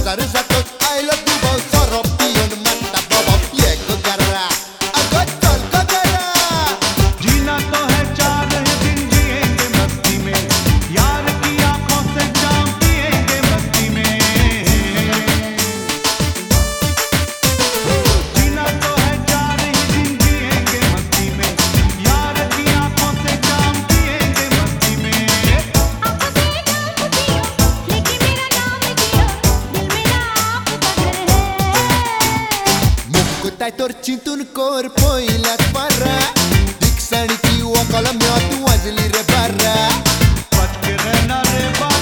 Bazar zatot I love you both Soropi on matta baba Ye ko kara Ago chal ko kara जीना तो है चार दिन जिएंगे मस्ती में यार की आंखों से जाम पिएंगे मस्ती में जीना तो है चार दिन जिएंगे मस्ती में यार की आंखों से जाम पिएंगे मस्ती में आंखों से जाम पियो लेकिन मेरा नाम जियो दिल मेरा आपका घर है Mukutai torcintun corpo ilat parra Diksani ki wakala mea tu wazili re barra बच के रहना रे